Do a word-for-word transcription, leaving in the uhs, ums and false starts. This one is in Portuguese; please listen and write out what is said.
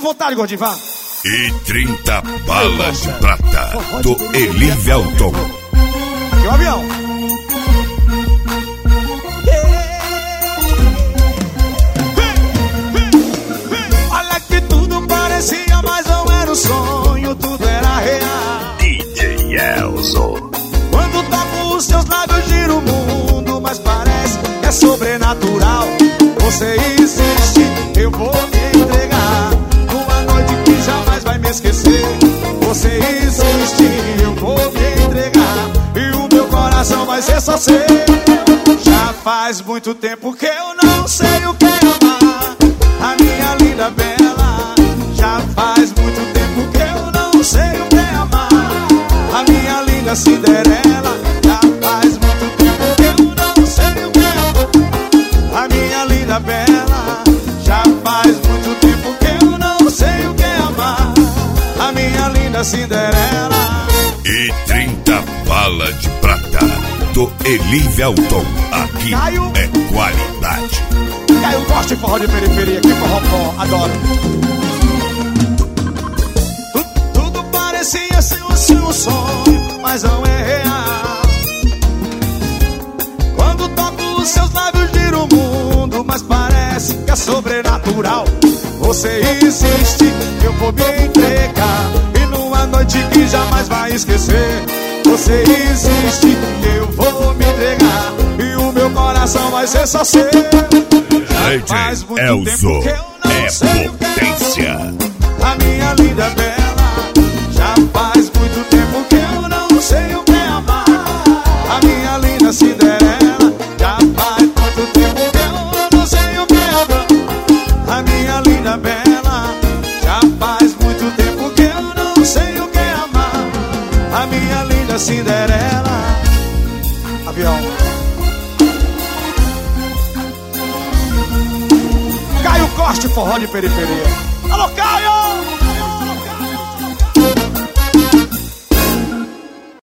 com vontade, gordinho, vá. E trinta balas de prata do Eli Velton. Aqui o avião. Olha que tudo parecia, mas não era um sonho, tudo era real. D J Elzo. Quando toco os seus lábios, gira o mundo, mas parece que é sobrenatural. Você existe, eu vou me entregar numa noite que jamais vai me esquecer. Você existe, eu vou me entregar e o meu coração vai ser só seu. Já faz muito tempo que eu não sei o que é amar, a minha linda bela. Já faz muito tempo que eu não sei o que é amar, a minha linda Cinderela. Já faz muito tempo que eu não sei o que é amar, a minha linda bela. Já faz muito tempo que eu não sei o que é amar, a minha linda Cinderela. E trinta balas de prata do Eli Velton. Aqui Caio. é qualidade. Caio gosta de forró de periferia, que forró pó, adoro. Tu, tudo parecia ser um, um sonho, mas não é real. Quando toco os seus lábios, gira o mundo, mas parece que é sobrenatural. Você existe, eu vou me entregar e numa noite que jamais vai esquecer. Você existe, eu vou me entregar e o meu coração vai ser só seu. Já faz muito Elzo tempo que eu não é sei o que é potência. a minha linda bela. Já faz muito tempo que eu não sei o que é amar, a minha linda Cinderela. Já faz muito tempo que eu não sei o que é amar, a minha linda bela. Já faz muito tempo que eu não sei o que é amar, a minha linda Cinderela. Avião. Caio Costa, forró de periferia.